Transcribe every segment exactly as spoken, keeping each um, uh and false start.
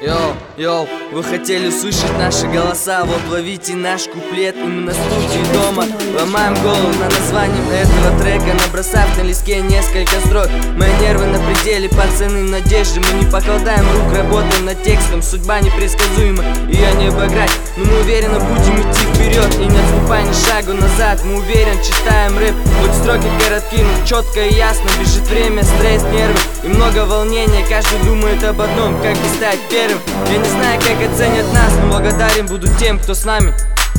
Йоу, йоу, вы хотели услышать наши голоса, вот ловите наш куплет, и мы на студии дома ломаем голову над названием этого трека, набросав на листке несколько строк. Мои нервы на пределе, пацаны в надежде, мы не покладаем рук, работаем над текстом. Судьба непредсказуема, ее не обыграть, но мы уверенно будем идти вперед и не отступая ни шагу назад. Мы уверен, читаем рэп, хоть строки коротки, но четко и ясно. Бежит время, стресс, нервы и много волнения. Каждый думает об одном, как бы стать первым. Я не знаю, как оценят нас, но благодарен буду тем, кто с нами.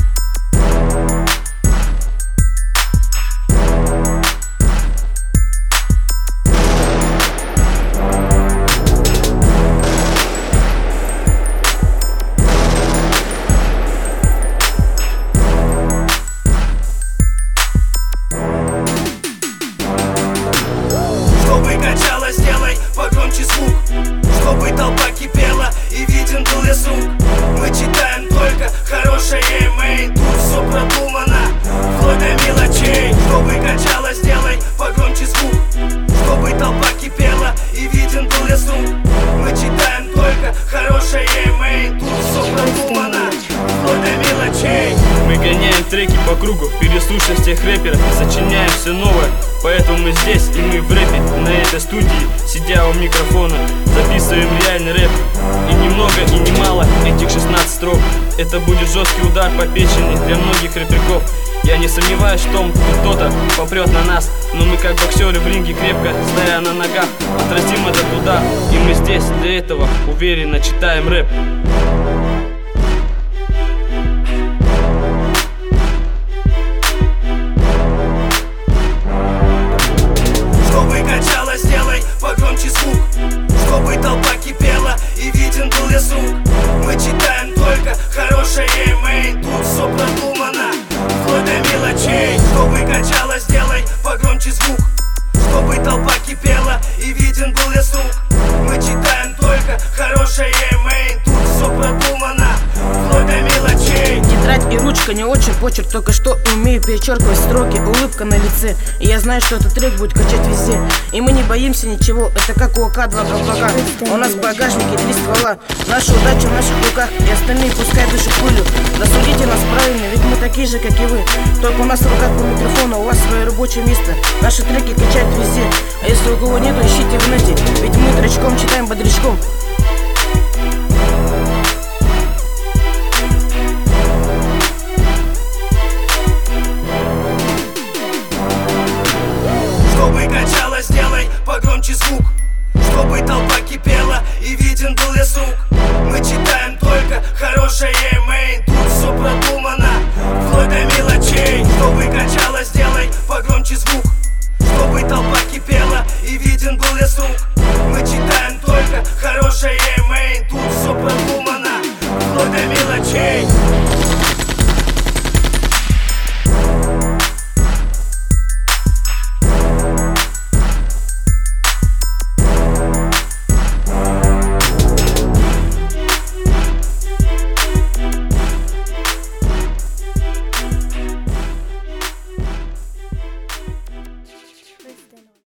Чтобы качало, сделай погромче звук, чтобы толпа кипела и виден был лес рук. Мы читаем только хорошее имей, тут все продумано, вплоть до мелочей. Чтобы качало, сделай погромче звук, чтобы толпа кипела и виден был лес рук. Мы читаем только хорошее имей, тут все продумано, вплоть до мелочей. Мы гоняем треки по кругу, переслушав всех рэперов, сочиняем все новое. Поэтому мы здесь, и мы в рэпе, на этой студии, сидя у микрофона, записываем реальный рэп. И ни много, и ни мало этих шестнадцать строк. Это будет жесткий удар по печени для многих рэперков. Я не сомневаюсь в том, что кто-то попрет на нас, но мы как боксеры в ринге крепко, стоя на ногах, отразим этот удар. И мы здесь для этого уверенно читаем рэп. Чтобы качало, сделай погромче звук, чтобы толпа кипела и виден был лес рук. Мы читаем только хорошее имей, тут все продумано, вплоть до мелочей. Чтобы качало, сделай погромче звук, чтобы толпа кипела и виден был лес рук. Мы читаем только хорошее имей, тут все продумано, вплоть до мелочей. Тетрадь и ручка, не очень почерк, только что умею перечеркивать строки, улыбка на лице. И я знаю, что этот трек будет качать везде. И мы не боимся ничего, это как у АК два колпака. У нас в багажнике три ствола, наша удача в наших руках, и остальные пускай дышат пылью. Досудите нас правильно, ведь мы такие же, как и вы. Только у нас в руках по микрофону, у вас свое рабочее место. Наши треки качают везде, а если у кого нету, ищите в нете, ведь мы тречком читаем бодрячком. Чтобы качало, сделай погромче звук, чтобы толпа кипела и виден был лес рук. Мы читаем только хорошее